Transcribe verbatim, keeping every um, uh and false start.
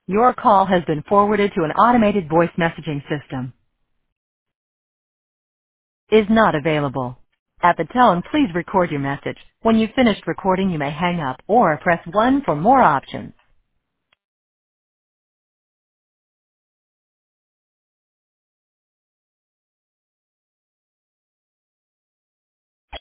Your call has been forwarded to an automated voice messaging system. Is not available. At the tone, please record your message. When you've finished recording, you may hang up or press one for more options.